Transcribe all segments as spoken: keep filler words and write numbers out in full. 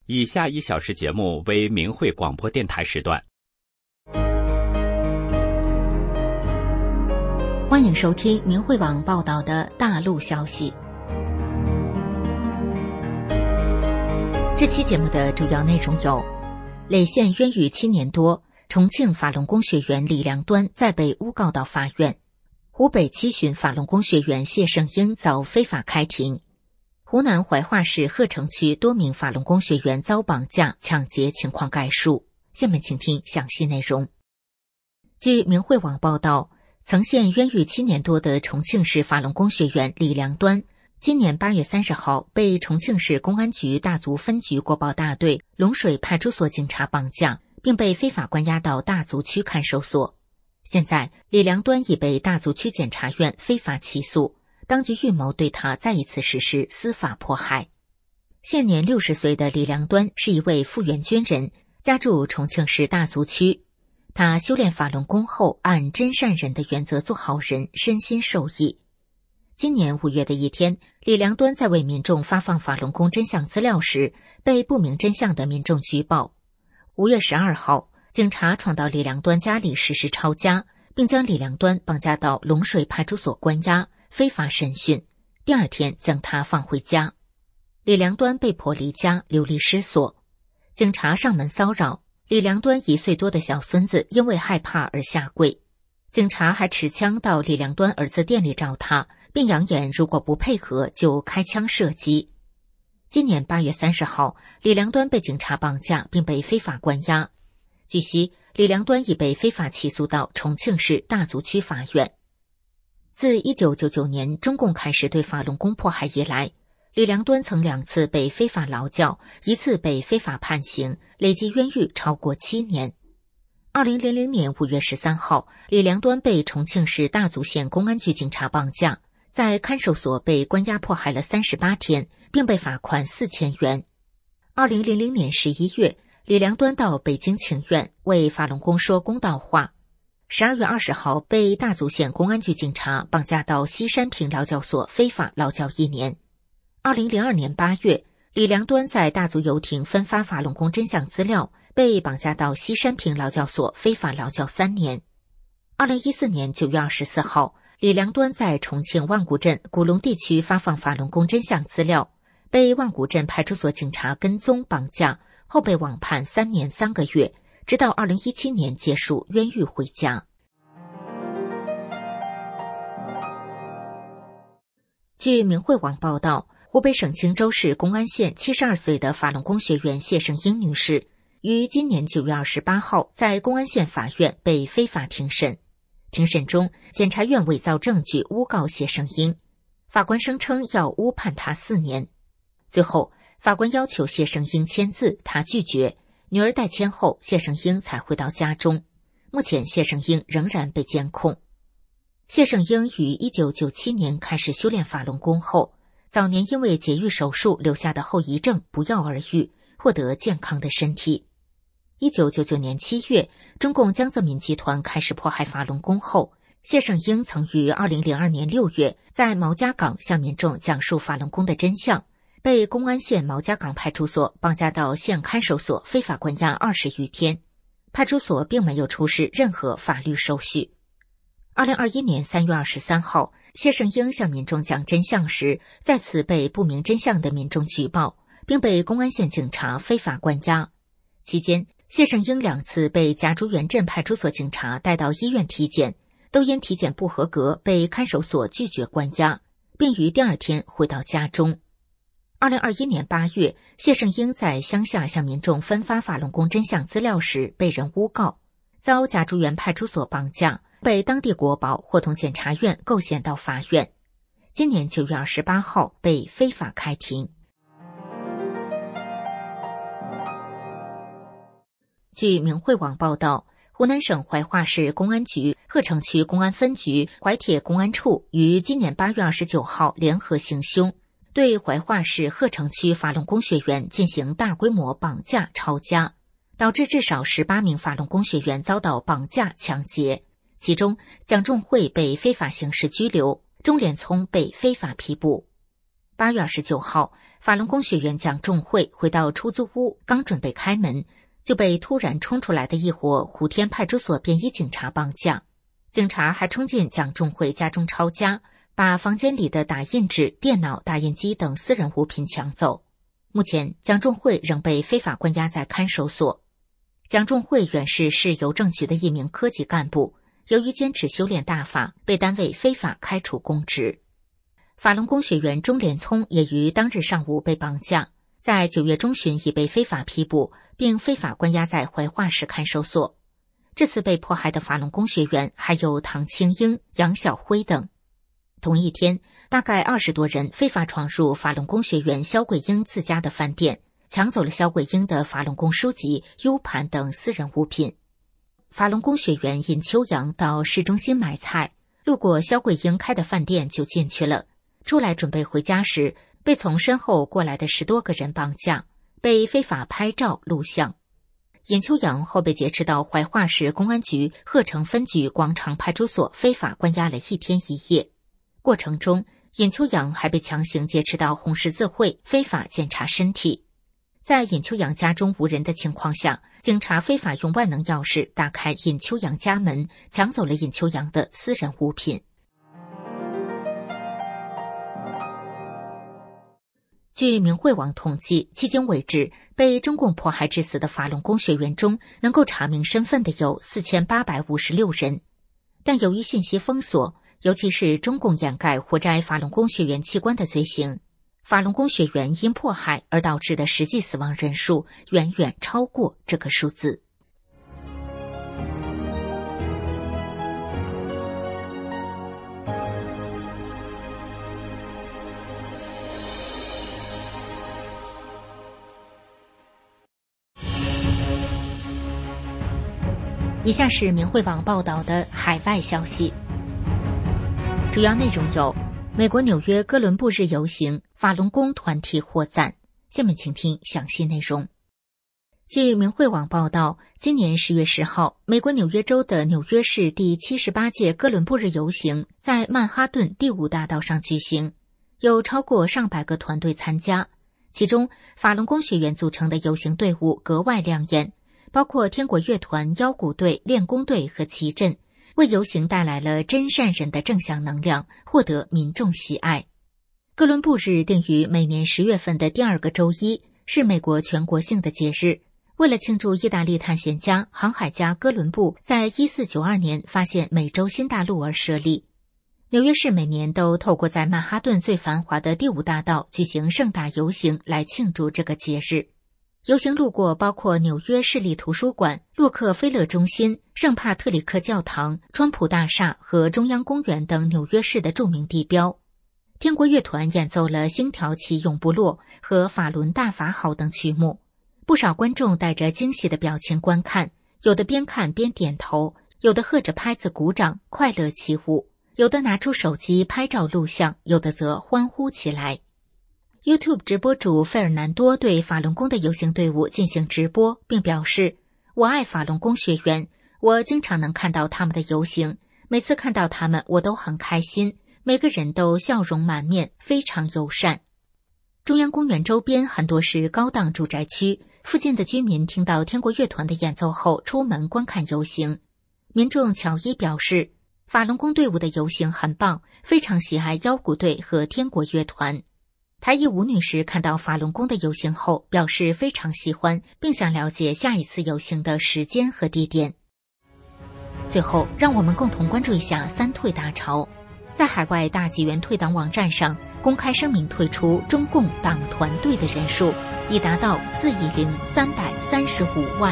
以下一小时节目为明慧广播电台时段。 欢迎收听明慧网报道的大陆消息。这期节目的主要内容有：累县冤狱七年多，重庆法轮功学员李良端再被诬告到法院；湖北七旬法轮功学员谢胜英遭非法开庭；湖南怀化市鹤城区多名法轮功学员遭绑架、抢劫情况概述。下面请听详细内容。据明慧网报道，曾陷冤狱七年多的重庆市法轮功学员李良端，今年八月三十号被重庆市公安局大足分局国保大队龙水派出所警察绑架，并被非法关押到大足区看守所。现在，李良端已被大足区检察院非法起诉，当局预谋对他再一次实施司法迫害。现年六十岁的李良端是一位复员军人，家住重庆市大足区。他修炼法轮功后，按真善人的原则做好人，身心受益。今年五月的一天，李良端在为民众发放法轮功真相资料时，被不明真相的民众举报。五月十二号，警察闯到李良端家里实施抄家，并将李良端绑架到龙水派出所关押，非法审讯。第二天将他放回家。李良端被迫离家，流离失所。警察上门骚扰，李良端一岁多的小孙子因为害怕而下跪。警察还持枪到李良端儿子店里找他，并扬言如果不配合就开枪射击。今年八月三十号，李良端被警察绑架并被非法关押。据悉，李良端已被非法起诉到重庆市大足区法院。自一九九九年中共开始对法轮功迫害以来，李良端曾两次被非法劳教，一次被非法判刑，累计冤狱超过七年。二零零零年五月十三号，李良端被重庆市大足县公安局警察绑架，在看守所被关押迫害了三十八天，并被罚款四千元。二零零零年十一月，李良端到北京请愿，为法轮功说公道话。十二月二十号，被大足县公安局警察绑架到西山坪劳教所非法劳教一年。二零零二年八月，李良端在大足游艇分发法轮功真相资料，被绑架到西山坪劳教所非法劳教三年。二零一四年九月二十四号，李良端在重庆万古镇古龙地区发放法轮功真相资料，被万古镇派出所警察跟踪绑架，后被网判三年三个月，直到二零一七年结束冤狱回家。据明慧网报道，湖北省荆州市公安县七十二岁的法轮功学员谢胜英女士，于今年九月二十八号在公安县法院被非法庭审。庭审中，检察院伪造证据诬告谢胜英，法官声称要误判他四年。最后，法官要求谢胜英签字，他拒绝。女儿代签后，谢胜英才回到家中。目前，谢胜英仍然被监控。谢胜英于一九九七年开始修炼法轮功后，早年因为节育手术留下的后遗症不药而愈，获得健康的身体。一九九九年七月，中共江泽民集团开始迫害法轮功后，谢胜英曾于二零零二年六月在毛家岗向民众讲述法轮功的真相，被公安县毛家岗派出所绑架到县看守所非法关押二十余天，派出所并没有出示任何法律手续。二零二一年三月二十三号，谢胜英向民众讲真相时，再次被不明真相的民众举报，并被公安县警察非法关押。期间，谢胜英两次被贾竹园镇派出所警察带到医院体检，都因体检不合格被看守所拒绝关押，并于第二天回到家中。二零二一年八月，谢胜英在乡下向民众分发法轮功真相资料时被人诬告，遭贾竹园派出所绑架，被当地国保伙同检察院构陷到法院。今年九月二十八号被非法开庭。据明慧网报道，湖南省怀化市公安局鹤城区公安分局怀铁公安处于今年八月二十九号联合行凶，对怀化市鹤城区法轮功学员进行大规模绑架抄家，导致至少十八名法轮功学员遭到绑架抢劫，其中蒋仲慧被非法刑事拘留，钟连聪被非法批捕。八月二十九号， 法轮功学员蒋仲慧回到出租屋，刚准备开门，就被突然冲出来的一伙虎天派出所便衣警察绑架。警察还冲进蒋仲慧家中抄家，把房间里的打印纸、电脑、打印机等私人物品抢走。目前，蒋仲慧仍被非法关押在看守所。蒋仲慧原是市邮政局的一名科级干部，由于坚持修炼大法，被单位非法开除公职。法轮功学员钟连聪也于当日上午被绑架，在九月中旬已被非法批捕，并非法关押在怀化市看守所。这次被迫害的法轮功学员还有唐青英、杨晓辉等。同一天，大概二十多人非法闯入法轮功学员肖桂英自家的饭店，抢走了肖桂英的法轮功书籍、U 盘等私人物品。法轮功学员尹秋阳到市中心买菜，路过肖桂英开的饭店就进去了。出来准备回家时，被从身后过来的十多个人绑架，被非法拍照录像。尹秋阳后被劫持到怀化市公安局鹤城分局广场派出所，非法关押了一天一夜。过程中，尹秋阳还被强行劫持到红十字会，非法检查身体。在尹秋阳家中无人的情况下，警察非法用万能钥匙打开尹秋阳家门，抢走了尹秋阳的私人物品。据明慧网统计，迄今为止被中共迫害致死的法轮功学员中，能够查明身份的有四千八百五十六人。但由于信息封锁，尤其是中共掩盖活摘法轮功学员器官的罪行，法轮功学员因迫害而导致的实际死亡人数远远超过这个数字。以下是明慧网报道的海外消息，主要内容有：美国纽约哥伦布日游行，法轮功团体获赞。下面请听详细内容。据明慧网报道，今年十月十号，美国纽约州的纽约市第七十八届哥伦布日游行在曼哈顿第五大道上举行，有超过上百个团队参加，其中法轮功学员组成的游行队伍格外亮眼。包括天国乐团、腰鼓队、练功队和旗阵，为游行带来了真善人的正向能量，获得民众喜爱。哥伦布日定于每年十月份的第二个周一，是美国全国性的节日。为了庆祝意大利探险家、航海家哥伦布在一四九二年发现美洲新大陆而设立。纽约市每年都透过在曼哈顿最繁华的第五大道举行盛大游行来庆祝这个节日。游行路过包括纽约市立图书馆、洛克菲勒中心、圣帕特里克教堂、川普大厦和中央公园等纽约市的著名地标。天国乐团演奏了《星条旗永不落》和《法轮大法好》等曲目，不少观众带着惊喜的表情观看，有的边看边点头，有的喝着拍子鼓掌，快乐起舞，有的拿出手机拍照录像，有的则欢呼起来。YouTube 直播主费尔南多对法轮功的游行队伍进行直播，并表示：“我爱法轮功学员，我经常能看到他们的游行，每次看到他们我都很开心，每个人都笑容满面，非常友善。”中央公园周边很多是高档住宅区，附近的居民听到天国乐团的演奏后出门观看游行。民众乔伊表示，法轮功队伍的游行很棒，非常喜爱腰鼓队和天国乐团。台裔吴女士看到法轮功的游行后表示非常喜欢，并想了解下一次游行的时间和地点。最后，让我们共同关注一下三退大潮。在海外大纪元退党网站上公开声明退出中共党团队的人数已达到四亿零三百三十五万。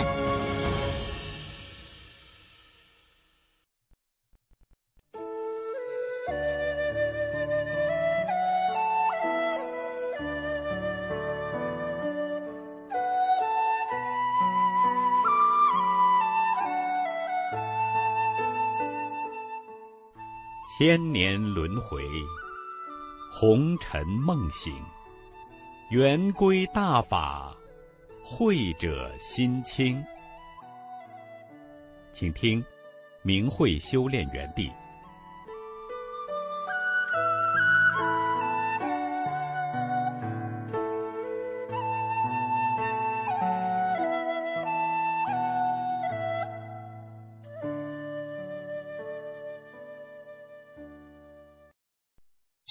千年轮回，红尘梦醒，圆规大法，慧者心清。请听明慧修炼园地。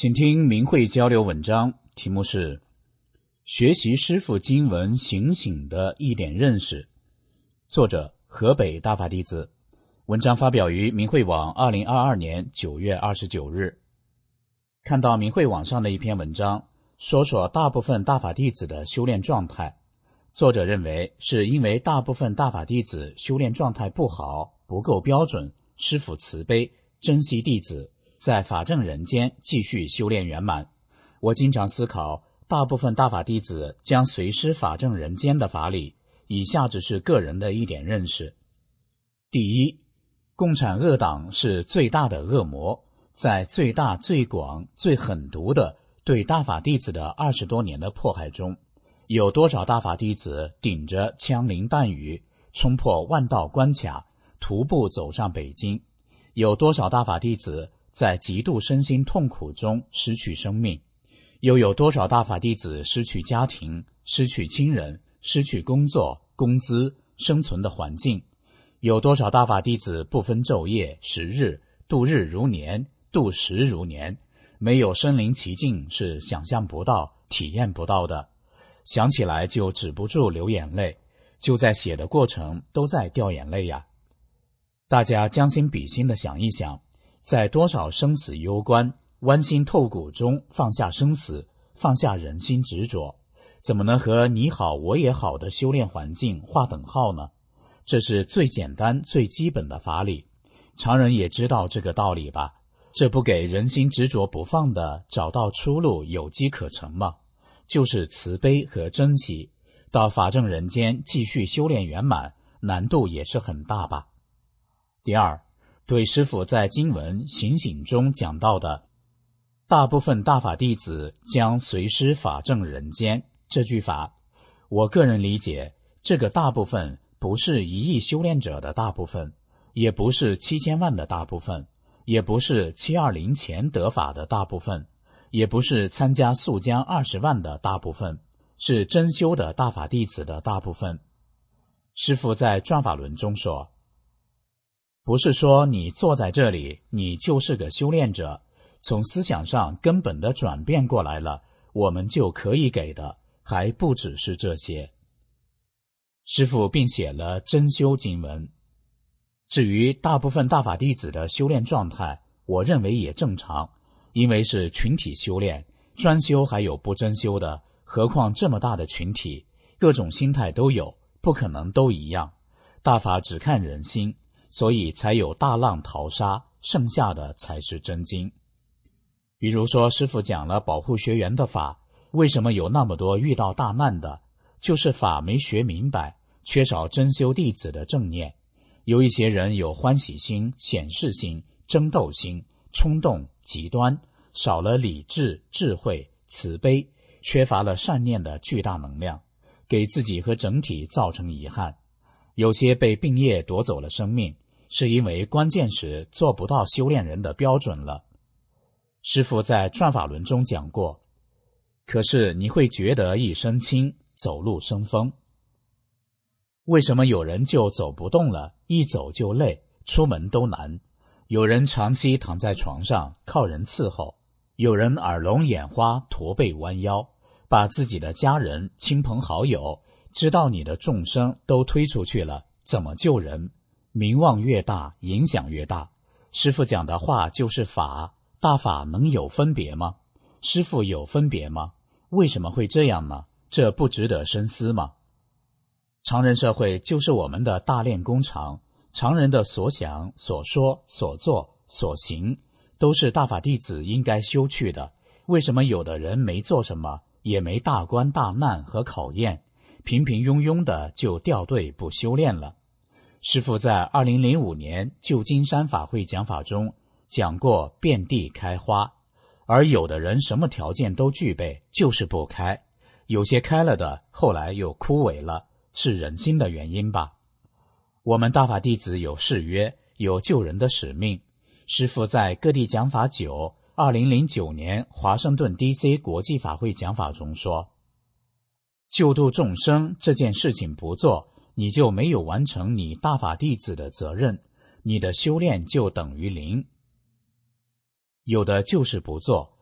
请听明慧交流文章，题目是学习师父经文醒醒的一点认识，作者河北大法弟子。文章发表于明慧网二零二二年九月二十九日。看到明慧网上的一篇文章，说说大部分大法弟子的修炼状态。作者认为是因为大部分大法弟子修炼状态不好，不够标准，师父慈悲，珍惜弟子，在法正人间继续修炼圆满。我经常思考，大部分大法弟子将随师法正人间的法理，以下只是个人的一点认识。第一，共产恶党是最大的恶魔，在最大、最广、最狠毒的对大法弟子的二十多年的迫害中，有多少大法弟子顶着枪林弹雨，冲破万道关卡，徒步走上北京？有多少大法弟子在极度身心痛苦中失去生命？又有多少大法弟子失去家庭，失去亲人，失去工作、工资、生存的环境？有多少大法弟子不分昼夜时日，度日如年，度时如年？没有身临其境是想象不到、体验不到的。想起来就止不住流眼泪，就在写的过程都在掉眼泪呀。大家将心比心地想一想，在多少生死攸关、剜心透骨中放下生死，放下人心执着，怎么能和你好我也好的修炼环境划等号呢？这是最简单最基本的法理，常人也知道这个道理吧？这不给人心执着不放的找到出路有机可乘吗？就是慈悲和珍惜，到法正人间继续修炼圆满，难度也是很大吧。第二，对师父在经文醒醒中讲到的大部分大法弟子将随师法正人间这句法，我个人理解，这个大部分不是一亿修炼者的大部分，也不是七千万的大部分，也不是七二零前得法的大部分，也不是参加速将二十万的大部分，是真修的大法弟子的大部分。师父在转法轮中说，不是说你坐在这里你就是个修炼者，从思想上根本的转变过来了，我们就可以给的还不只是这些。师父并写了真修经文。至于大部分大法弟子的修炼状态，我认为也正常，因为是群体修炼，专修还有不真修的，何况这么大的群体，各种心态都有，不可能都一样。大法只看人心，所以才有大浪淘沙，剩下的才是真经。比如说师父讲了保护学员的法，为什么有那么多遇到大难的？就是法没学明白，缺少真修弟子的正念。有一些人有欢喜心、显示心、争斗心、冲动、极端，少了理智、智慧、慈悲，缺乏了善念的巨大能量，给自己和整体造成遗憾。有些被病业夺走了生命，是因为关键时做不到修炼人的标准了。师父在转法轮中讲过，可是你会觉得一身轻，走路生风。为什么有人就走不动了，一走就累，出门都难？有人长期躺在床上靠人伺候，有人耳聋眼花驼背弯腰，把自己的家人、亲朋好友，知道你的众生都推出去了，怎么救人？名望越大，影响越大。师父讲的话就是法，大法能有分别吗？师父有分别吗？为什么会这样呢？这不值得深思吗？常人社会就是我们的大炼工厂，常人的所想、所说、所做、所行，都是大法弟子应该修去的。为什么有的人没做什么，也没大关大难和考验，平平庸庸的就掉队不修炼了？师父在二零零五年旧金山法会讲法中讲过遍地开花，而有的人什么条件都具备，就是不开，有些开了的后来又枯萎了，是人心的原因吧。我们大法弟子有誓约，有救人的使命。师父在各地讲法九二零零九年华盛顿 D C 国际法会讲法中说，救度众生这件事情不做，你就没有完成你大法弟子的责任，你的修炼就等于零。有的就是不做，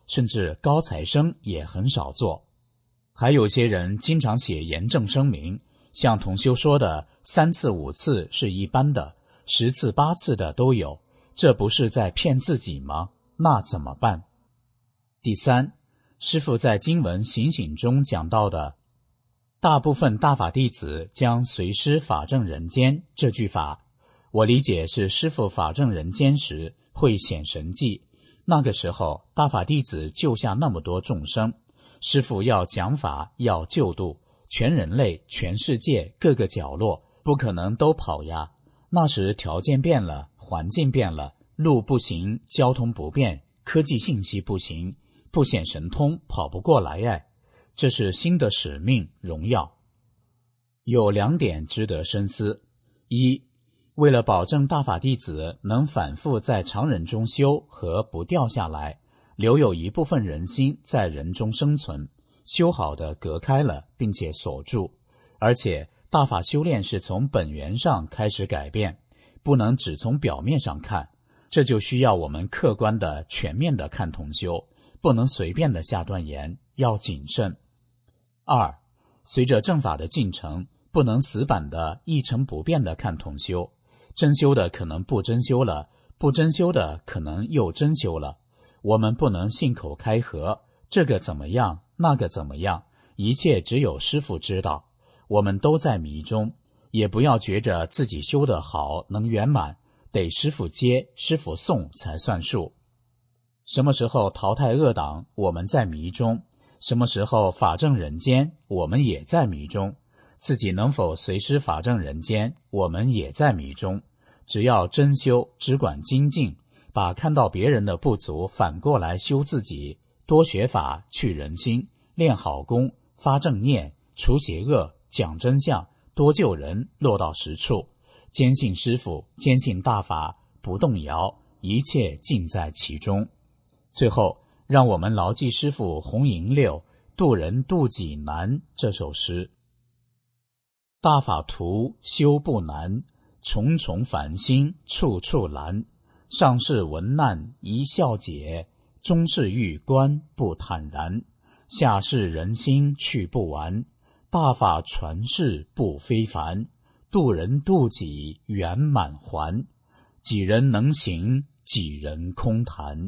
甚至高材生也很少做。还有些人经常写严正声明，像同修说的三次五次是一般的，十次八次的都有，这不是在骗自己吗？那怎么办？第三，师父在经文醒醒中讲到的大部分大法弟子将随师法正人间这句法，我理解是师父法正人间时会显神迹，那个时候大法弟子救下那么多众生，师父要讲法，要救度全人类全世界各个角落，不可能都跑呀。那时条件变了，环境变了，路不行，交通不便，科技信息不行，不显神通跑不过来哎，这是新的使命荣耀。有两点值得深思：一，为了保证大法弟子能反复在常人中修和不掉下来，留有一部分人心在人中生存，修好的隔开了并且锁住，而且大法修炼是从本源上开始改变，不能只从表面上看，这就需要我们客观的全面的看同修，不能随便的下断言，要谨慎。二，随着正法的进程，不能死板的一成不变的看同修，真修的可能不真修了，不真修的可能又真修了，我们不能信口开河，这个怎么样，那个怎么样，一切只有师父知道，我们都在迷中，也不要觉着自己修得好能圆满，得师父接师父送才算数。什么时候淘汰恶党，我们在迷中，什么时候法正人间，我们也在迷中，自己能否随师法正人间，我们也在迷中。只要真修，只管精进，把看到别人的不足反过来修自己，多学法，去人心，练好功，发正念，除邪恶，讲真相，多救人，落到实处，坚信师父，坚信大法，不动摇，一切尽在其中。最后，让我们牢记师父弘淫六渡人渡己难这首诗：大法图修不难，重重烦心处处拦，上士闻难一笑解，中士遇关不坦然，下士人心去不完，大法传世不非凡，渡人渡己圆满还，几人能行，几人空谈。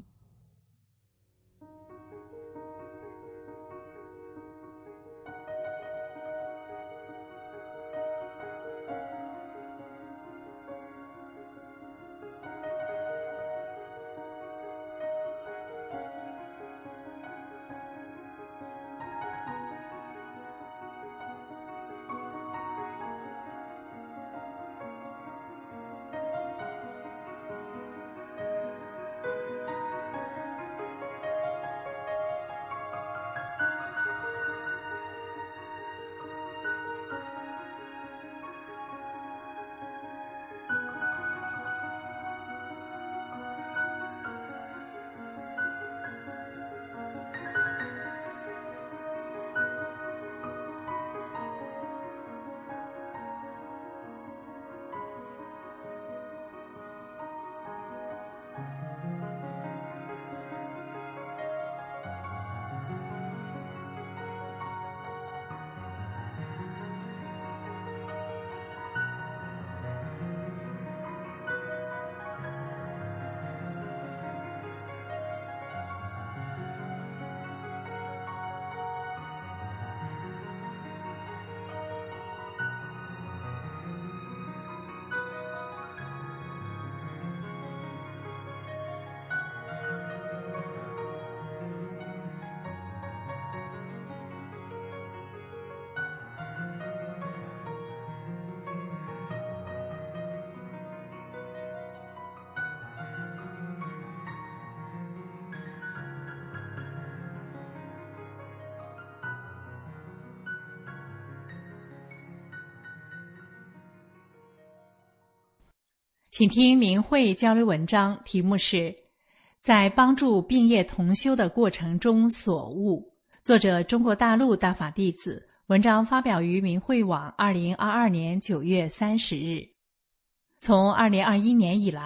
请听明慧交流文章，题目是在帮助并业同修的过程中所悟，作者中国大陆大法弟子，文章发表于明慧网二零二二年九月三十日。从二零二一年以来，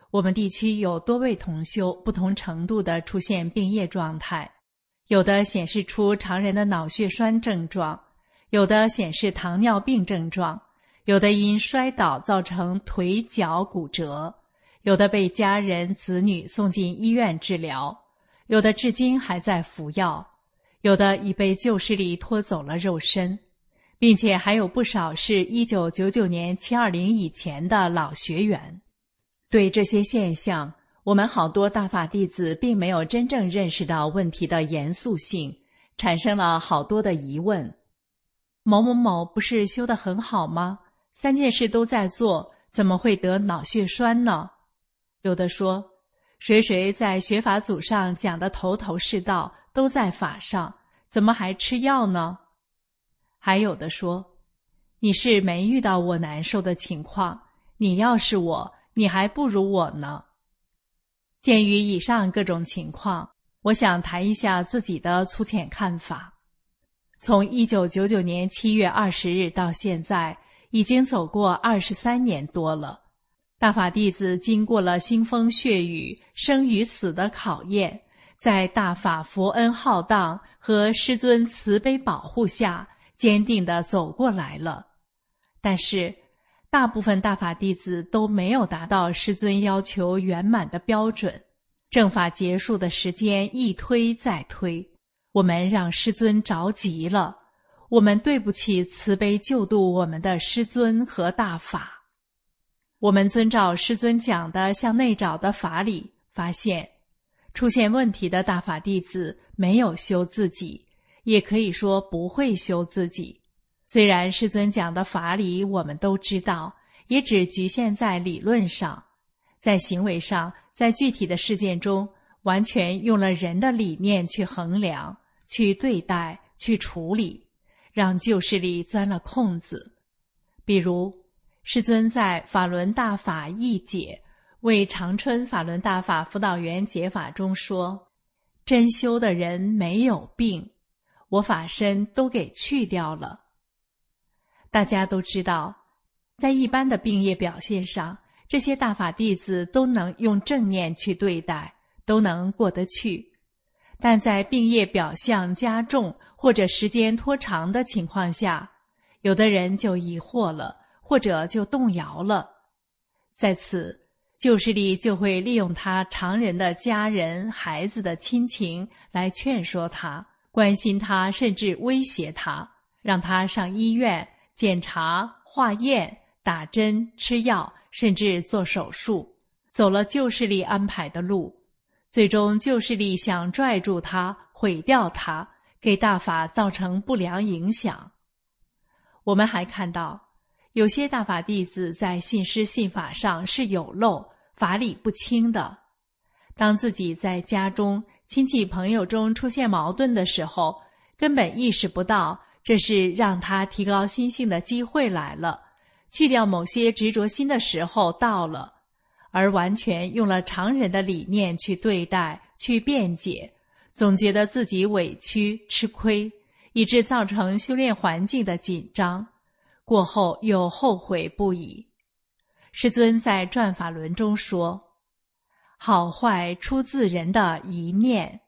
我们地区有多位同修不同程度地出现病业状态，有的显示出常人的脑血栓症状，有的显示糖尿病症状，有的因摔倒造成腿脚骨折，有的被家人子女送进医院治疗，有的至今还在服药，有的已被旧势力拖走了肉身，并且还有不少是一九九九年七二零以前的老学员。对这些现象，我们好多大法弟子并没有真正认识到问题的严肃性，产生了好多的疑问。某某某不是修得很好吗？三件事都在做，怎么会得脑血栓呢？有的说，谁谁在学法组上讲的头头是道，都在法上，怎么还吃药呢？还有的说，你是没遇到我难受的情况，你要是我，你还不如我呢。鉴于以上各种情况，我想谈一下自己的粗浅看法。从一九九九年七月二十日到现在，已经走过二十三年多了。大法弟子经过了腥风血雨、生与死的考验，在大法佛恩浩荡和师尊慈悲保护下，坚定地走过来了。但是大部分大法弟子都没有达到师尊要求圆满的标准，正法结束的时间一推再推，我们让师尊着急了，我们对不起慈悲救度我们的师尊和大法。我们遵照师尊讲的向内找的法理，发现出现问题的大法弟子没有修自己，也可以说不会修自己。虽然师尊讲的法理我们都知道，也只局限在理论上，在行为上，在具体的事件中，完全用了人的理念去衡量、去对待、去处理，让旧势力钻了空子。比如师尊在法轮大法义解为长春法轮大法辅导员解法中说，真修的人没有病，我法身都给去掉了。大家都知道，在一般的病业表现上，这些大法弟子都能用正念去对待，都能过得去。但在病业表象加重或者时间拖长的情况下，有的人就疑惑了，或者就动摇了。在此，旧势力就会利用他常人的家人、孩子的亲情来劝说他，关心他，甚至威胁他，让他上医院检查、化验、打针、吃药，甚至做手术，走了旧势力安排的路。最终旧势力想拽住他，毁掉他，给大法造成不良影响。我们还看到有些大法弟子在信师信法上是有漏、法理不清的。当自己在家中、亲戚朋友中出现矛盾的时候，根本意识不到这是让他提高心性的机会来了，去掉某些执着心的时候到了，而完全用了常人的理念去对待、去辩解，总觉得自己委屈、吃亏，以致造成修炼环境的紧张，过后又后悔不已。师尊在转法轮中说，好坏出自人的一念。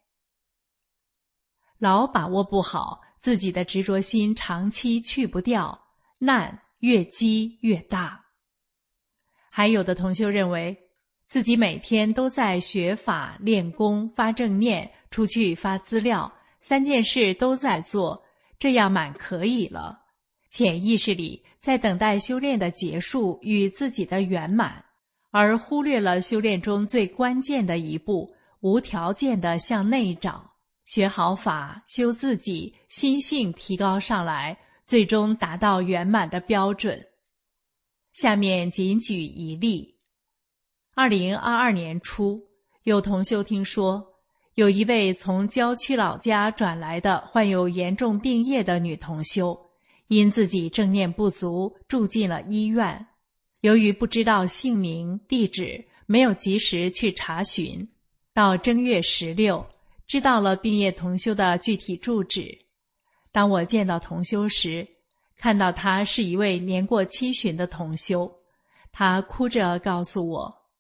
老把握不好，自己的执着心长期去不掉，难越积越大。还有的同修认为，自己每天都在学法、练功、发正念、出去发资料，三件事都在做，这样蛮可以了。潜意识里在等待修炼的结束与自己的圆满，而忽略了修炼中最关键的一步，无条件的向内找，学好法，修自己，心性提高上来，最终达到圆满的标准。下面仅举一例。二零二二年初，有同修听说，有一位从郊区老家转来的患有严重病业的女同修，因自己正念不足，住进了医院。由于不知道姓名、地址，没有及时去查询，到正月十六，知道了病业同修的具体住址。当我见到同修时，看到他是一位年过七旬的同修，他哭着告诉我，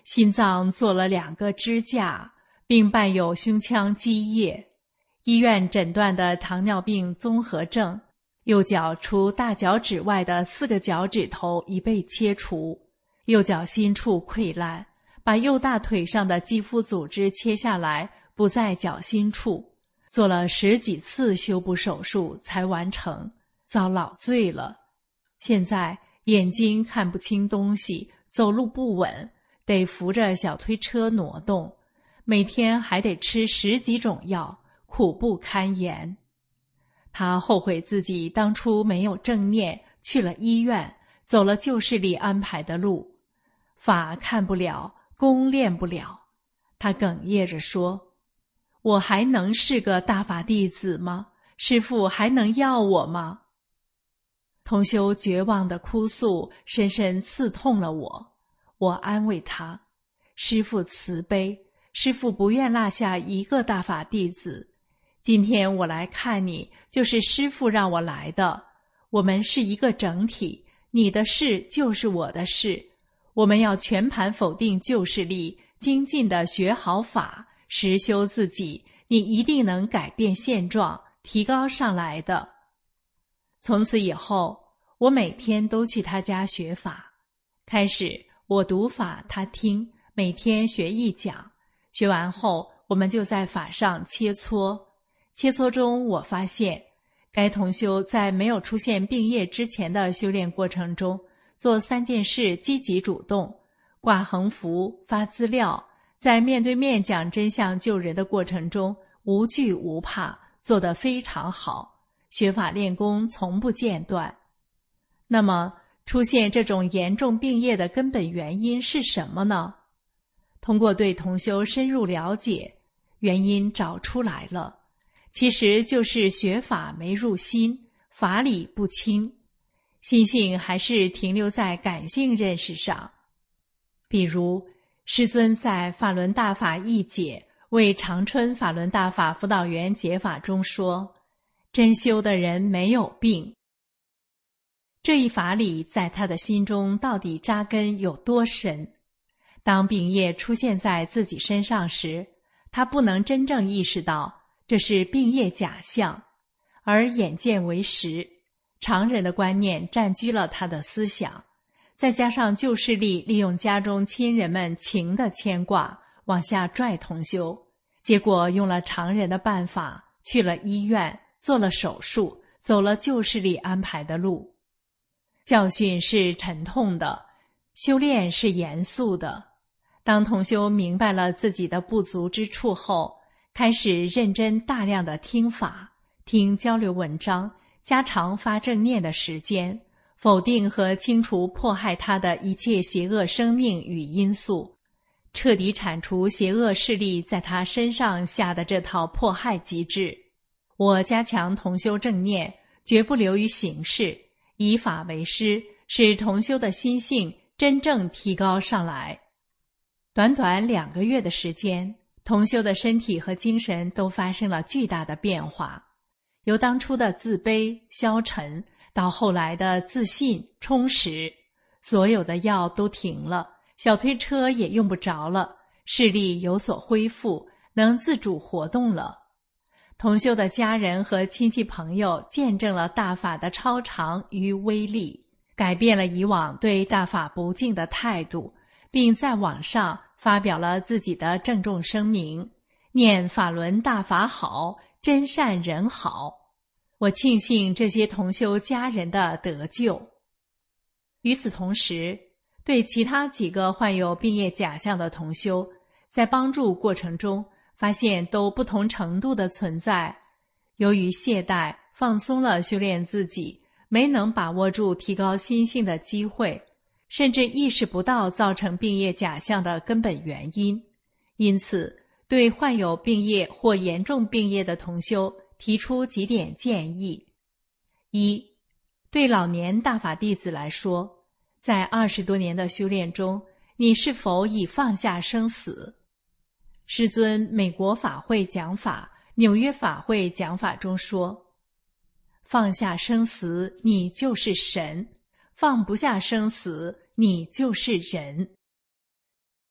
心脏做了两个支架，并伴有胸腔积液。医院诊断的糖尿病综合症，右脚除大脚趾外的四个脚趾头已被切除，右脚心处溃烂，把右大腿上的肌肤组织切下来，不在脚心处，做了十几次修补手术才完成，遭老罪了。现在眼睛看不清东西，走路不稳，得扶着小推车挪动，每天还得吃十几种药，苦不堪言。他后悔自己当初没有正念，去了医院，走了旧势力安排的路，法看不了，功练不了。他哽咽着说，我还能是个大法弟子吗？师父还能要我吗？同修绝望的哭诉深深刺痛了我。我安慰他，师父慈悲，师父不愿落下一个大法弟子。今天我来看你，就是师父让我来的。我们是一个整体，你的事就是我的事。我们要全盘否定旧势力，精进地学好法，实修自己，你一定能改变现状，提高上来的。从此以后，我每天都去他家学法。开始我读法他听，每天学一讲。学完后，我们就在法上切磋。切磋中，我发现该同修在没有出现病业之前的修炼过程中，做三件事积极主动，挂横幅、发资料，在面对面讲真相救人的过程中无惧无怕，做得非常好，学法练功从不间断。那么出现这种严重病业的根本原因是什么呢？通过对同修深入了解，原因找出来了，其实就是学法没入心，法理不清，心性还是停留在感性认识上。比如师尊在法轮大法译解为长春法轮大法辅导员解法中说，真修的人没有病。这一法理在他的心中到底扎根有多深？当病业出现在自己身上时，他不能真正意识到这是病业假象，而眼见为实，常人的观念占据了他的思想，再加上旧势力利用家中亲人们情的牵挂，往下拽同修，结果用了常人的办法，去了医院，做了手术，走了旧势力安排的路。教训是沉痛的，修炼是严肃的。当同修明白了自己的不足之处后，开始认真大量的听法，听交流文章，加长发正念的时间，否定和清除迫害他的一切邪恶生命与因素，彻底铲除邪恶势力在他身上下的这套迫害机制。我加强同修正念，绝不流于形式，以法为师，使同修的心性真正提高上来。短短两个月的时间，同修的身体和精神都发生了巨大的变化，由当初的自卑、消沉，到后来的自信、充实。所有的药都停了，小推车也用不着了，视力有所恢复，能自主活动了。同修的家人和亲戚朋友见证了大法的超常与威力，改变了以往对大法不敬的态度，并在网上发表了自己的郑重声明，念法轮大法好，真善人好。我庆幸这些同修家人的得救。与此同时，对其他几个患有病业假象的同修，在帮助过程中发现都不同程度的存在，由于懈怠放松了修炼自己，没能把握住提高心性的机会，甚至意识不到造成病业假象的根本原因。因此对患有病业或严重病业的同修提出几点建议。一，对老年大法弟子来说，在二十多年的修炼中，你是否已放下生死？师尊美国法会讲法、纽约法会讲法中说，放下生死，你就是神；放不下生死，你就是人。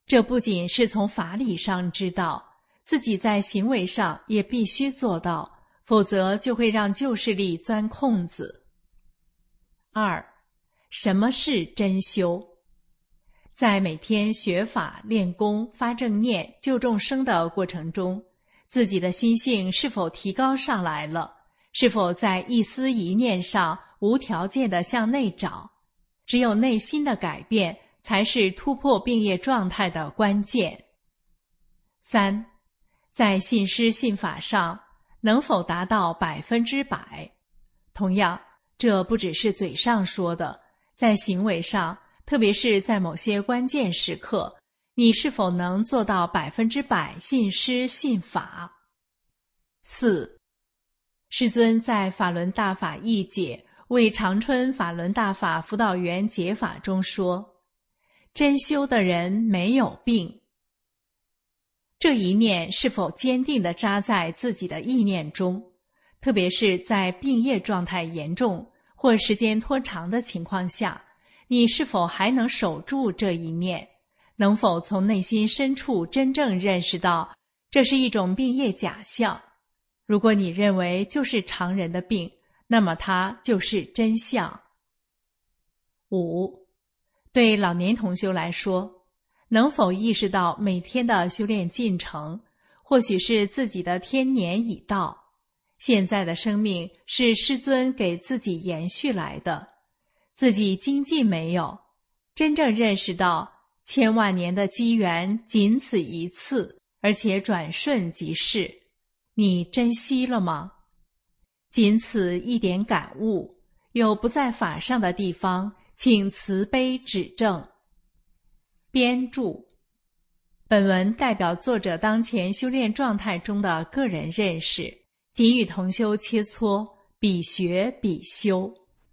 这不仅是从法理上知道，自己在行为上也必须做到，否则就会让旧势力钻空子。二，什么是真修？在每天学法、练功、发正念、救众生的过程中，自己的心性是否提高上来了？是否在一思一念上无条件地向内找？只有内心的改变，才是突破病业状态的关键。三，在信师信法上能否达到百分之百？同样，这不只是嘴上说的，在行为上，特别是在某些关键时刻，你是否能做到百分之百信师信法？四，世尊在法轮大法义解为长春法轮大法辅导员解法中说，真修的人没有病。这一念是否坚定地扎在自己的意念中，特别是在病业状态严重或时间拖长的情况下，你是否还能守住这一念？能否从内心深处真正认识到这是一种病业假象？如果你认为就是常人的病，那么它就是真相。五，对老年同修来说，能否意识到每天的修炼进程，或许是自己的天年已到，现在的生命是师尊给自己延续来的，自己精进没有？真正认识到千万年的机缘仅此一次，而且转瞬即逝，你珍惜了吗？仅此一点感悟，有不在法上的地方，请慈悲指正。编注：本文代表作者当前修炼状态中的个人认识，仅与同修切磋，比学比修。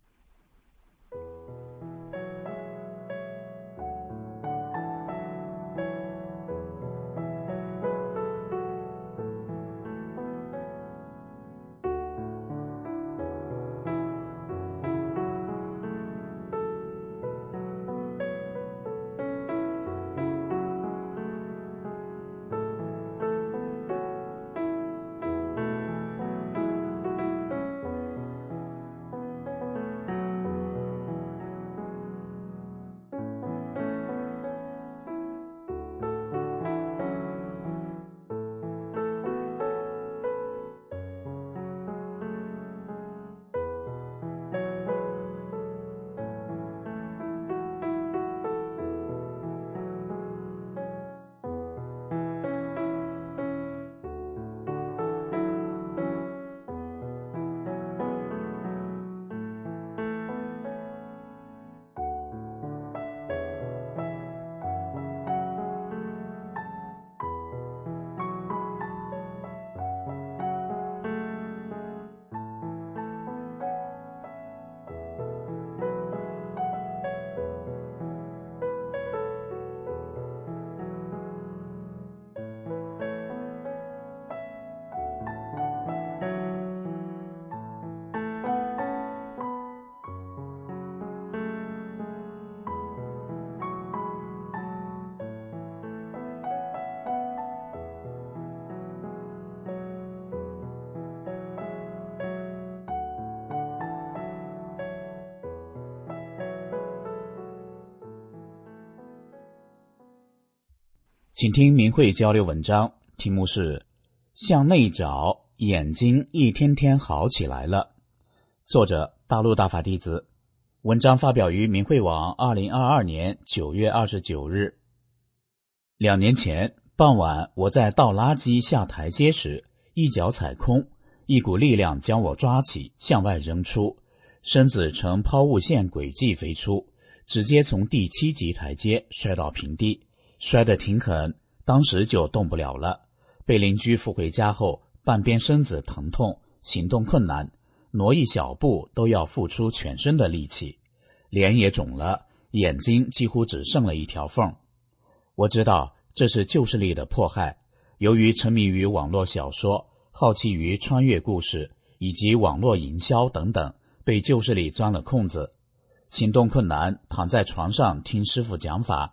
请听明慧交流文章，题目是向内找，眼睛一天天好起来了。作者大陆大法弟子，文章发表于明慧网二零二二年九月二十九日。两年前傍晚，我在倒垃圾下台阶时，一脚踩空，一股力量将我抓起向外扔出，身子呈抛物线轨迹飞出，直接从第七级台阶摔到平地，摔得挺狠，当时就动不了了。被邻居扶回家后，半边身子疼痛，行动困难，挪一小步都要付出全身的力气，脸也肿了，眼睛几乎只剩了一条缝。我知道这是旧势力的迫害，由于沉迷于网络小说，好奇于穿越故事以及网络营销等等，被旧势力钻了空子。行动困难，躺在床上听师父讲法，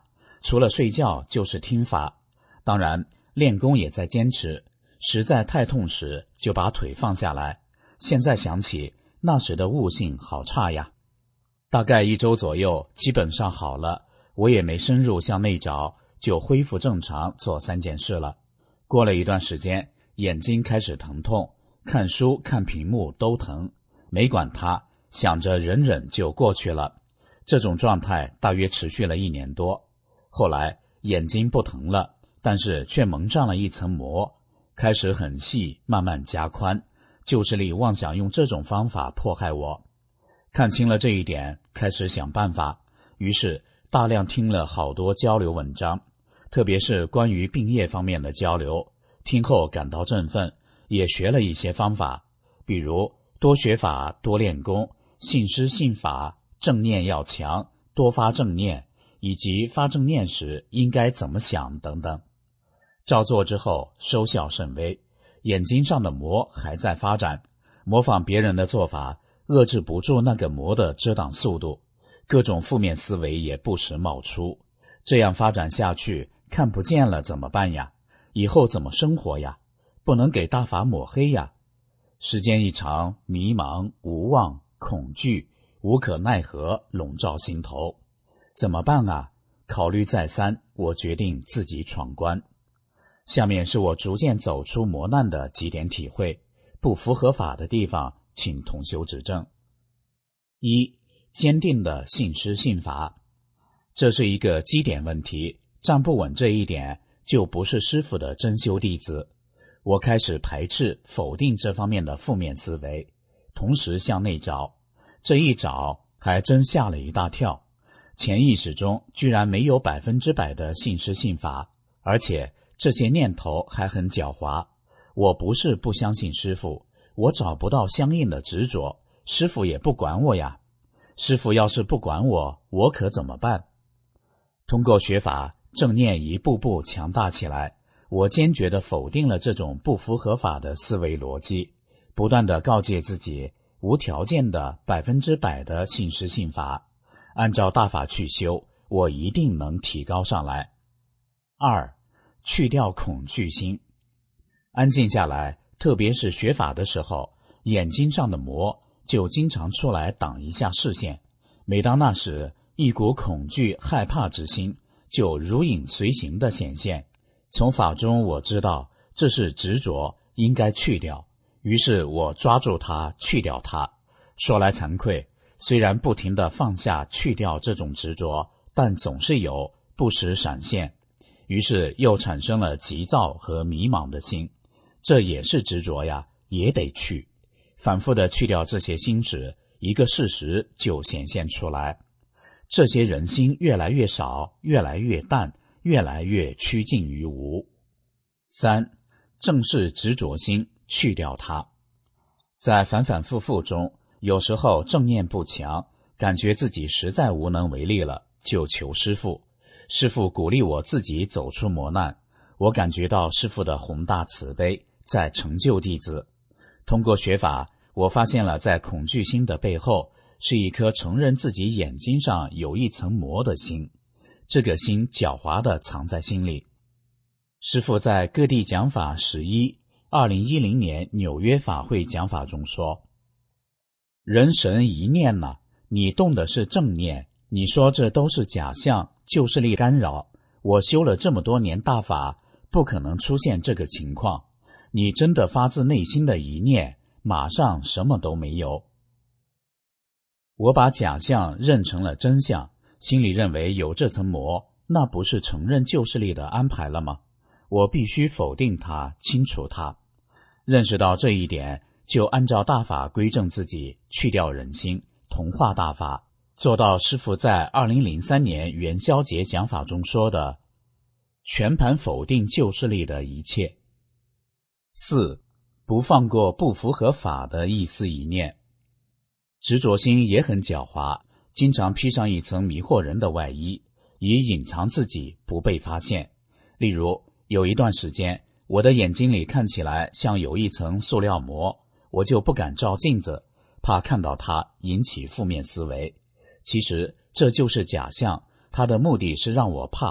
除了睡觉就是听法，当然练功也在坚持，实在太痛时就把腿放下来。现在想起那时的悟性好差呀。大概一周左右基本上好了，我也没深入向内找，就恢复正常做三件事了。过了一段时间，眼睛开始疼痛，看书看屏幕都疼，没管它，想着忍忍就过去了。这种状态大约持续了一年多。后来眼睛不疼了，但是却蒙上了一层膜，开始很细，慢慢加宽，就是力妄想用这种方法迫害我。看清了这一点，开始想办法，于是大量听了好多交流文章，特别是关于病业方面的交流，听后感到振奋，也学了一些方法，比如多学法、多练功、信师信法、正念要强、多发正念，以及发正念时应该怎么想等等。照做之后收效甚微，眼睛上的膜还在发展，模仿别人的做法，遏制不住那个膜的遮挡速度，各种负面思维也不时冒出。这样发展下去，看不见了怎么办呀？以后怎么生活呀？不能给大法抹黑呀。时间一长，迷茫、无望、恐惧、无可奈何笼罩心头。怎么办啊？考虑再三，我决定自己闯关。下面是我逐渐走出磨难的几点体会，不符合法的地方请同修指正。一、坚定的信师信法。这是一个基点问题，站不稳这一点，就不是师父的真修弟子。我开始排斥、否定这方面的负面思维，同时向内找。这一找，还真吓了一大跳。潜意识中居然没有百分之百的信师信法，而且这些念头还很狡猾。我不是不相信师父，我找不到相应的执着，师父也不管我呀。师父要是不管我，我可怎么办？通过学法，正念一步步强大起来，我坚决地否定了这种不符合法的思维逻辑，不断地告诫自己，无条件的百分之百的信师信法，按照大法去修，我一定能提高上来。二、去掉恐惧心。安静下来，特别是学法的时候，眼睛上的膜就经常出来挡一下视线，每当那时，一股恐惧害怕之心就如影随形的显现。从法中我知道这是执着，应该去掉，于是我抓住它，去掉它。说来惭愧，虽然不停地放下去掉这种执着，但总是有，不时闪现，于是又产生了急躁和迷茫的心，这也是执着呀，也得去。反复地去掉这些心时，一个事实就显现出来，这些人心越来越少，越来越淡，越来越趋近于无。三、正视执着心，去掉它。在反反复复中，有时候正念不强，感觉自己实在无能为力了，就求师父。师父鼓励我自己走出磨难，我感觉到师父的宏大慈悲在成就弟子。通过学法，我发现了在恐惧心的背后，是一颗承认自己眼睛上有一层膜的心，这个心狡猾地藏在心里。师父在各地讲法十一二零一零年纽约法会讲法中说，人神一念呐、啊，你动的是正念，你说这都是假象，就是力干扰。我修了这么多年大法，不可能出现这个情况。你真的发自内心的一念，马上什么都没有。我把假象认成了真相，心里认为有这层膜，那不是承认救世力的安排了吗？我必须否定它，清除它。认识到这一点，就按照大法归正自己，去掉人心，同化大法，做到师父在二零零三年元宵节讲法中说的，全盘否定救世力的一切。四、不放过不符合法的一丝一念。执着心也很狡猾，经常披上一层迷惑人的外衣，以隐藏自己不被发现。例如，有一段时间，我的眼睛里看起来像有一层塑料膜，我就不敢照镜子，怕看到它引起负面思维。其实这就是假象，它的目的是让我怕，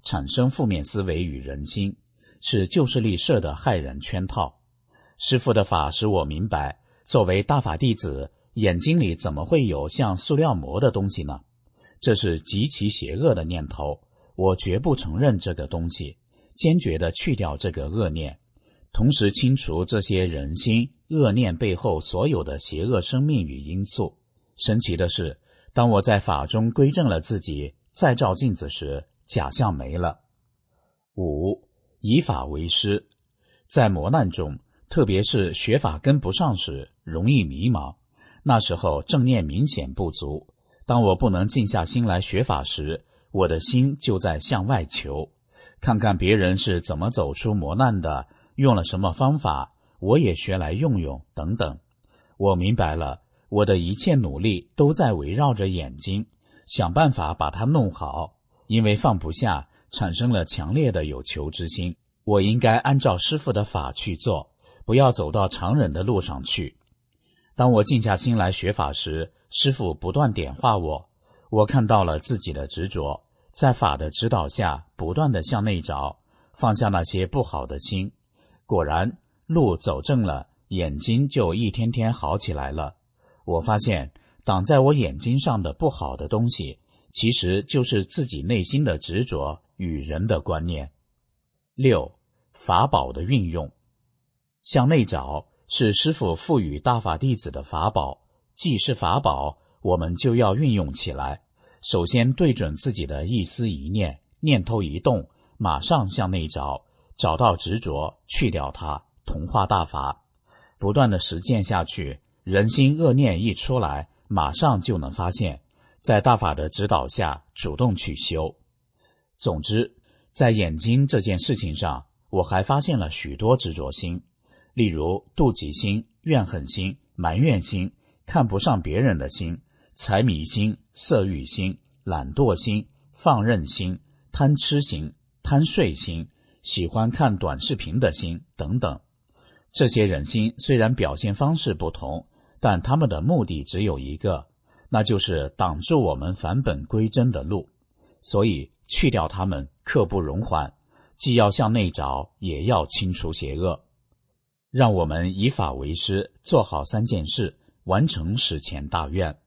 产生负面思维与人心，是旧势力设的害人圈套。师父的法使我明白，作为大法弟子，眼睛里怎么会有像塑料膜的东西呢？这是极其邪恶的念头，我绝不承认这个东西，坚决地去掉这个恶念，同时清除这些人心恶念背后所有的邪恶生命与因素。神奇的是，当我在法中归正了自己，再照镜子时，假象没了。五、以法为师。在磨难中，特别是学法跟不上时，容易迷茫，那时候正念明显不足。当我不能静下心来学法时，我的心就在向外求，看看别人是怎么走出磨难的，用了什么方法，我也学来用用，等等。我明白了，我的一切努力都在围绕着眼睛，想办法把它弄好，因为放不下，产生了强烈的有求之心。我应该按照师父的法去做，不要走到常人的路上去。当我静下心来学法时，师父不断点化我，我看到了自己的执着，在法的指导下不断地向内找，放下那些不好的心。果然路走正了，眼睛就一天天好起来了。我发现挡在我眼睛上的不好的东西，其实就是自己内心的执着与人的观念。六、法宝的运用。向内找是师父赋予大法弟子的法宝，既是法宝，我们就要运用起来。首先对准自己的一思一念，念头一动，马上向内找，找到执着，去掉它，同化大法。不断的实践下去，人心恶念一出来，马上就能发现，在大法的指导下主动去修。总之，在眼睛这件事情上，我还发现了许多执着心，例如妒忌心、怨恨心、埋怨心、看不上别人的心、财迷心、色欲心、懒惰心、放任心、贪吃心、贪睡心、喜欢看短视频的心等等。这些人心虽然表现方式不同，但他们的目的只有一个，那就是挡住我们返本归真的路。所以去掉他们刻不容缓，既要向内找，也要清除邪恶。让我们以法为师，做好三件事，完成史前大愿。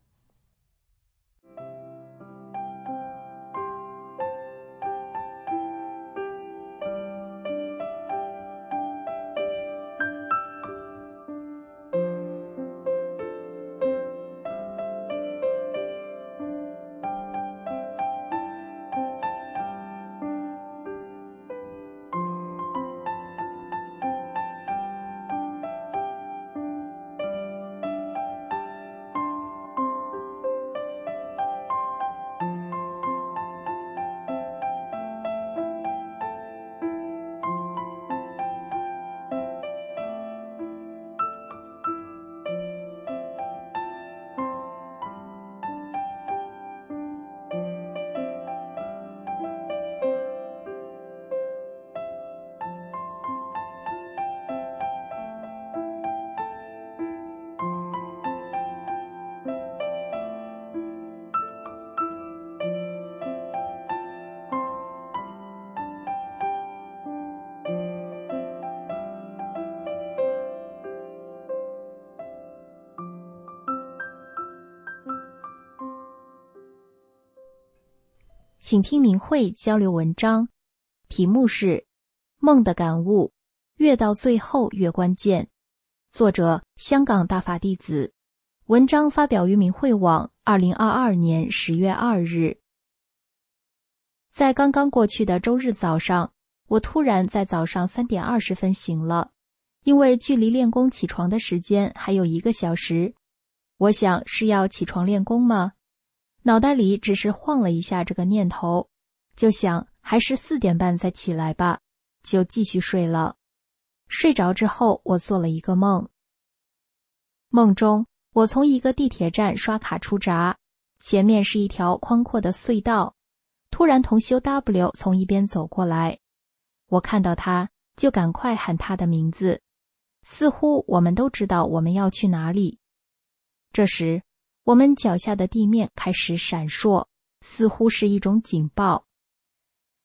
请听明慧交流文章，题目是梦的感悟，越到最后越关键。作者香港大法弟子，文章发表于明慧网二零二二年十月二日。在刚刚过去的周日早上，我突然在早上三点二十分醒了，因为距离练功起床的时间还有一个小时。我想是要起床练功吗？脑袋里只是晃了一下这个念头，就想还是四点半再起来吧，就继续睡了。睡着之后，我做了一个梦。梦中，我从一个地铁站刷卡出闸，前面是一条宽阔的隧道，突然同修 W 从一边走过来，我看到他就赶快喊他的名字，似乎我们都知道我们要去哪里。这时我们脚下的地面开始闪烁，似乎是一种警报。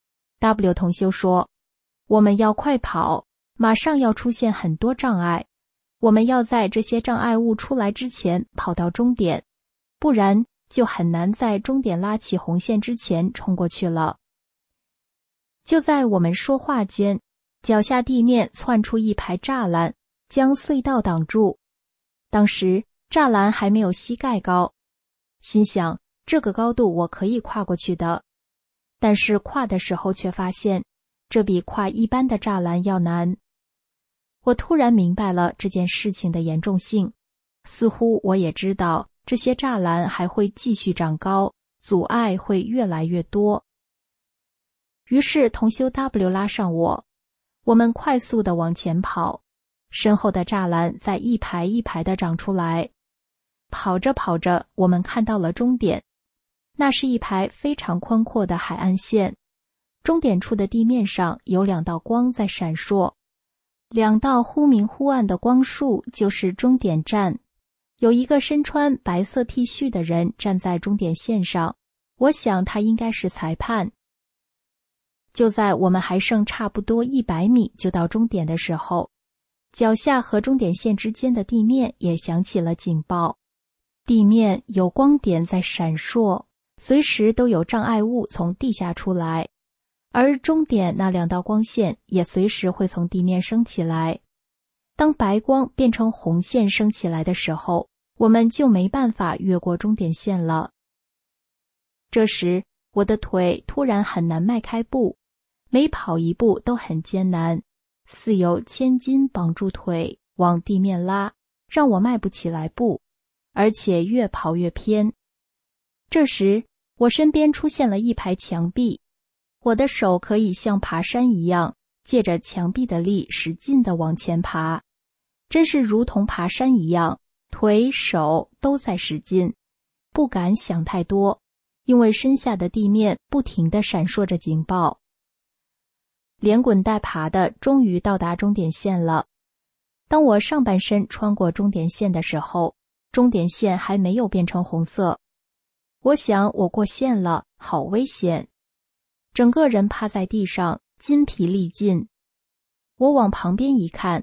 W 同修说，我们要快跑，马上要出现很多障碍，我们要在这些障碍物出来之前跑到终点，不然就很难在终点拉起红线之前冲过去了。就在我们说话间，脚下地面窜出一排栅栏，将隧道挡住。当时栅栏还没有膝盖高，心想这个高度我可以跨过去的，但是跨的时候却发现这比跨一般的栅栏要难。我突然明白了这件事情的严重性，似乎我也知道这些栅栏还会继续长高，阻碍会越来越多。于是同修 W 拉上我，我们快速地往前跑，身后的栅栏在一排一排地长出来。跑着跑着，我们看到了终点，那是一排非常宽阔的海岸线，终点处的地面上有两道光在闪烁，两道忽明忽暗的光束就是终点站。有一个身穿白色 T 恤的人站在终点线上，我想他应该是裁判。就在我们还剩差不多一百米就到终点的时候，脚下和终点线之间的地面也响起了警报，地面有光点在闪烁，随时都有障碍物从地下出来，而终点那两道光线也随时会从地面升起来。当白光变成红线升起来的时候，我们就没办法越过终点线了。这时我的腿突然很难迈开步，每跑一步都很艰难，似有千斤绑住腿往地面拉，让我迈不起来步，而且越跑越偏。这时我身边出现了一排墙壁，我的手可以像爬山一样，借着墙壁的力使劲地往前爬，真是如同爬山一样，腿手都在使劲，不敢想太多，因为身下的地面不停地闪烁着警报。连滚带爬的终于到达终点线了。当我上半身穿过终点线的时候，终点线还没有变成红色。我想我过线了，好危险。整个人趴在地上，筋疲力尽。我往旁边一看，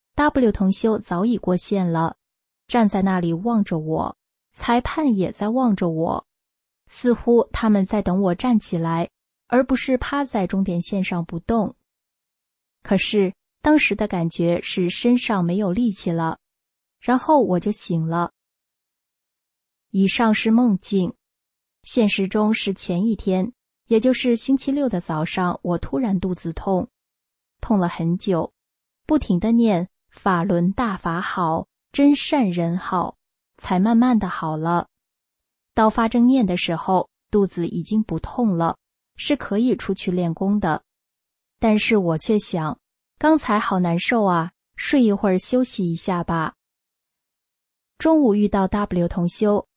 W 同修早已过线了，站在那里望着我，裁判也在望着我，似乎他们在等我站起来，而不是趴在终点线上不动。可是当时的感觉是身上没有力气了，然后我就醒了。以上是梦境，现实中是前一天，也就是星期六的早上，我突然肚子痛，痛了很久，不停地念法轮大法好，真善人好，才慢慢的好了。到发正念的时候，肚子已经不痛了，是可以出去练功的。但是我却想，刚才好难受啊，睡一会儿休息一下吧。中午遇到 W 同修，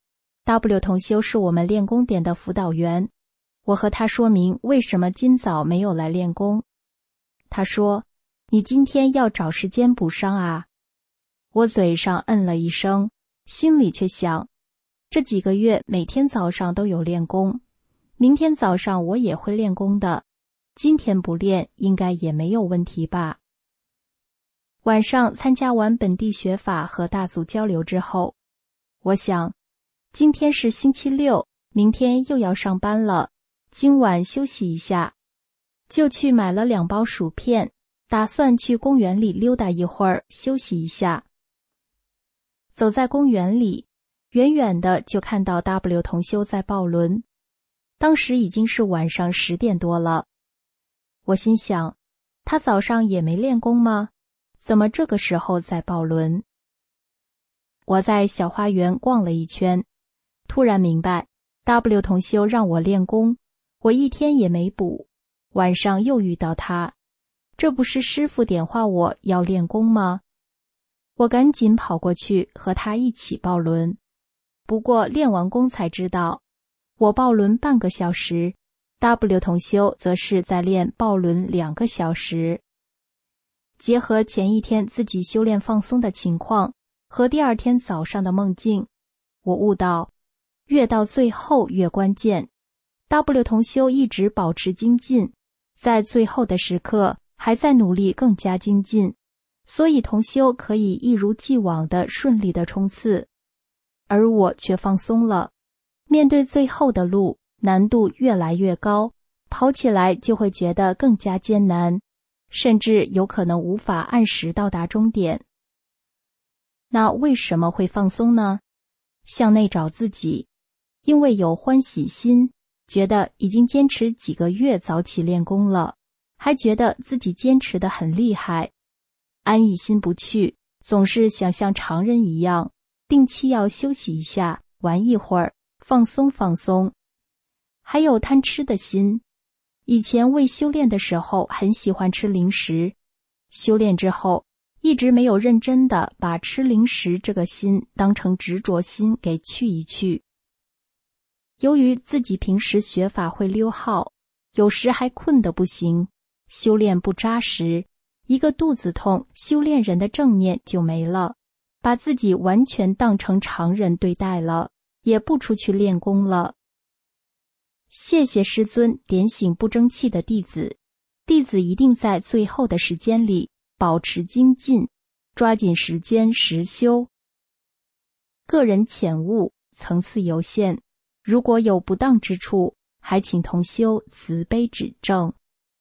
W 同修是我们练功点的辅导员，我和他说明为什么今早没有来练功。他说，你今天要找时间补伤啊。我嘴上嗯了一声，心里却想，这几个月每天早上都有练功，明天早上我也会练功的，今天不练应该也没有问题吧。晚上参加完本地学法和大组交流之后，我想，今天是星期六，明天又要上班了，今晚休息一下，就去买了两包薯片，打算去公园里溜达一会儿，休息一下。走在公园里，远远的就看到 W 同修在抱轮，当时已经是晚上十点多了。我心想，他早上也没练功吗？怎么这个时候在抱轮？我在小花园逛了一圈，突然明白 W 同修让我练功，我一天也没补，晚上又遇到他，这不是师父点化我要练功吗？我赶紧跑过去和他一起抱轮。不过练完功才知道，我抱轮半个小时， W 同修则是在练抱轮两个小时。结合前一天自己修炼放松的情况和第二天早上的梦境，我悟到越到最后越关键。 W 同修一直保持精进， 在最后的时刻还在努力更加精进，所以同修可以一如既往的顺利的冲刺。而我却放松了，面对最后的路，难度越来越高，跑起来就会觉得更加艰难，甚至有可能无法按时到达终点。那为什么会放松呢？向内找自己，因为有欢喜心，觉得已经坚持几个月早起练功了，还觉得自己坚持得很厉害。安逸心不去，总是想像常人一样，定期要休息一下，玩一会儿，放松放松。还有贪吃的心，以前未修炼的时候很喜欢吃零食，修炼之后一直没有认真的把吃零食这个心当成执着心给去一去。由于自己平时学法会溜号，有时还困得不行，修炼不扎实，一个肚子痛，修炼人的正念就没了，把自己完全当成常人对待了，也不出去练功了。谢谢师尊点醒不争气的弟子，弟子一定在最后的时间里保持精进，抓紧时间实修。个人浅悟，层次有限，如果有不当之处，还请同修慈悲指正。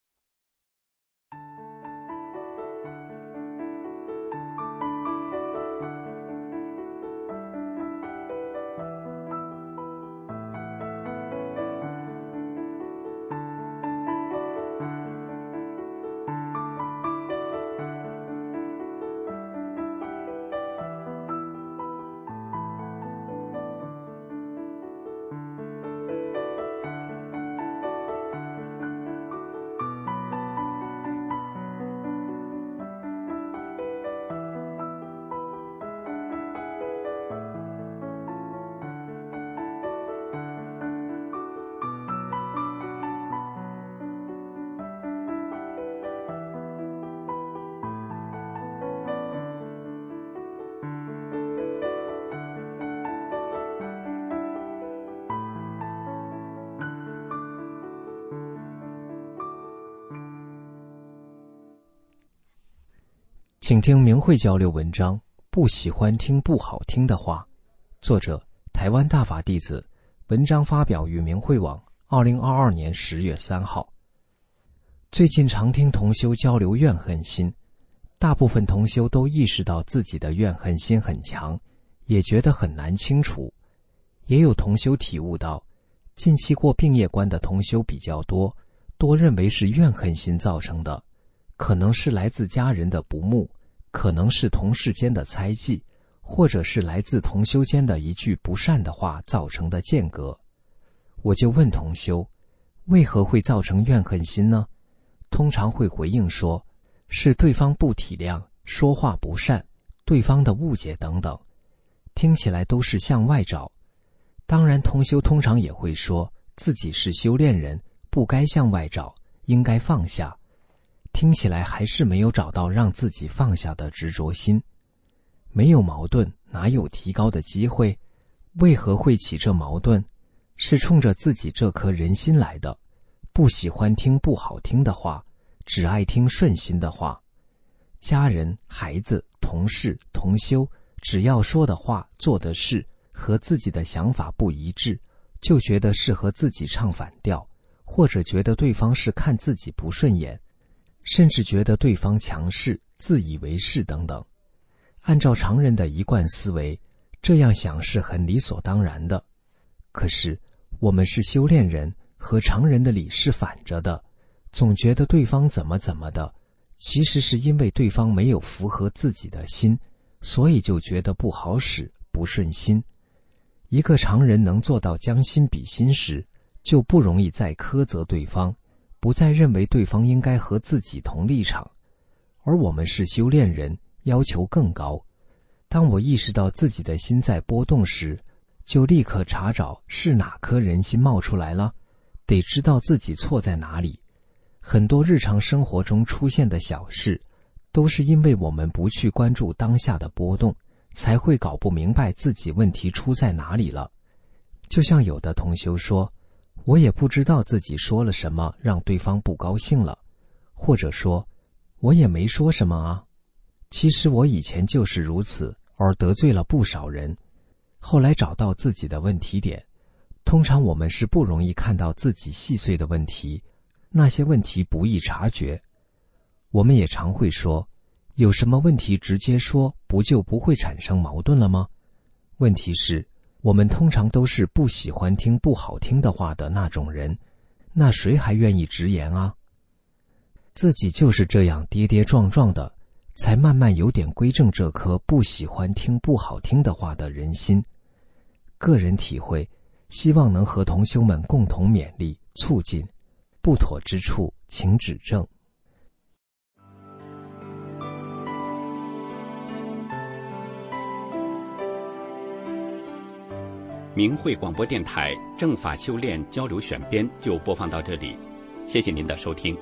请听明慧交流文章，不喜欢听不好听的话。作者台湾大法弟子，文章发表于明慧网二零二二年十月三号。最近常听同修交流怨恨心，大部分同修都意识到自己的怨恨心很强，也觉得很难清除。也有同修体悟到，近期过病业关的同修比较多，多认为是怨恨心造成的，可能是来自家人的不睦，可能是同事间的猜忌，或者是来自同修间的一句不善的话造成的间隔。我就问同修，为何会造成怨恨心呢？通常会回应说，是对方不体谅，说话不善，对方的误解等等，听起来都是向外找。当然同修通常也会说自己是修炼人，不该向外找，应该放下，听起来还是没有找到让自己放下的执着心。没有矛盾，哪有提高的机会？为何会起这矛盾？是冲着自己这颗人心来的，不喜欢听不好听的话，只爱听顺心的话。家人、孩子、同事、同修，只要说的话、做的事和自己的想法不一致，就觉得是和自己唱反调，或者觉得对方是看自己不顺眼，甚至觉得对方强势、自以为是等等。按照常人的一贯思维，这样想是很理所当然的。可是我们是修炼人，和常人的理是反着的，总觉得对方怎么怎么的，其实是因为对方没有符合自己的心，所以就觉得不好使，不顺心。一个常人能做到将心比心时，就不容易再苛责对方，不再认为对方应该和自己同立场。而我们是修炼人，要求更高。当我意识到自己的心在波动时，就立刻查找是哪颗人心冒出来了，得知道自己错在哪里。很多日常生活中出现的小事，都是因为我们不去关注当下的波动，才会搞不明白自己问题出在哪里了。就像有的同修说， 我也不知道自己说了什么让对方不高兴了，或者说我也没说什么啊，其实我以前就是如此，而得罪了不少人。后来找到自己的问题点，通常我们是不容易看到自己细碎的问题，那些问题不易察觉。我们也常会说，有什么问题直接说，不就不会产生矛盾了吗？问题是，我们通常都是不喜欢听不好听的话的那种人，那谁还愿意直言啊？自己就是这样跌跌撞撞的，才慢慢有点归正这颗不喜欢听不好听的话的人心。个人体会，希望能和同修们共同勉励促进，不妥之处请指正。 明慧广播电台正法修炼交流选编就播放到这里，谢谢您的收听。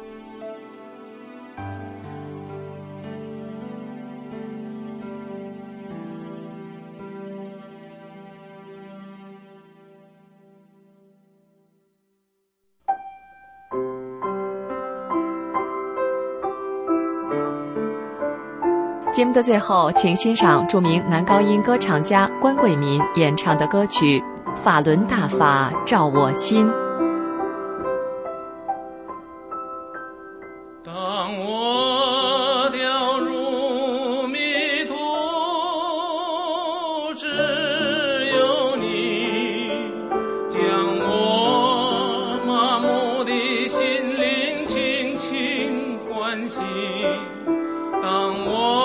节目的最后，请欣赏著名男高音歌唱家关贵民演唱的歌曲《法轮大法照我心》。 当我掉入迷途，只有你将我麻木的心灵轻轻唤醒。当我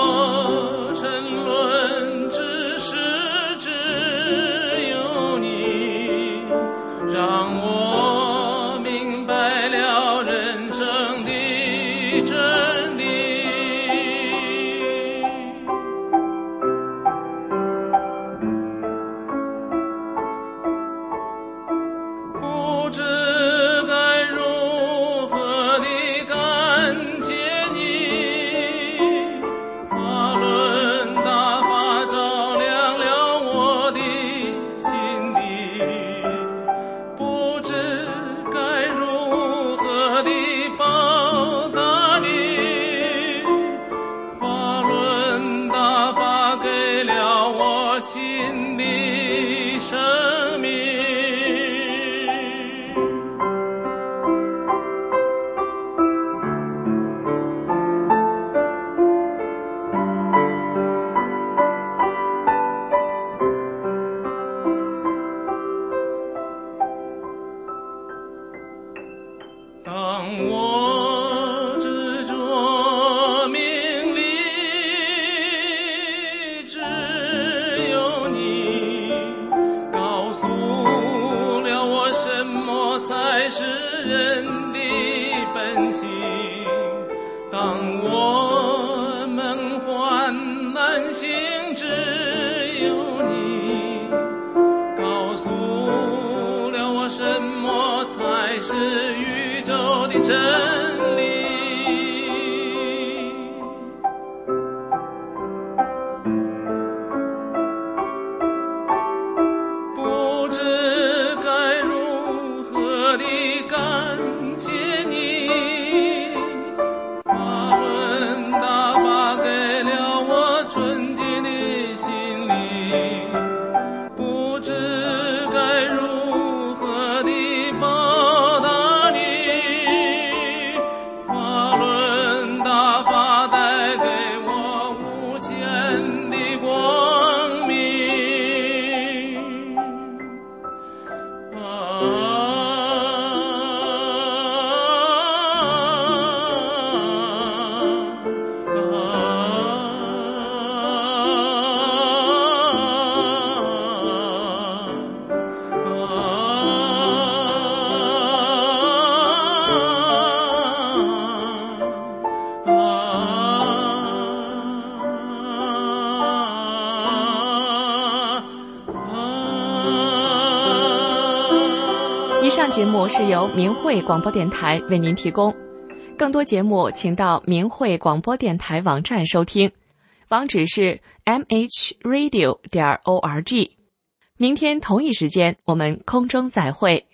以上节目是由明慧广播电台为您提供，更多节目请到明慧广播电台网站收听，网址是 m h radio 点 org。明天同一时间我们空中再会。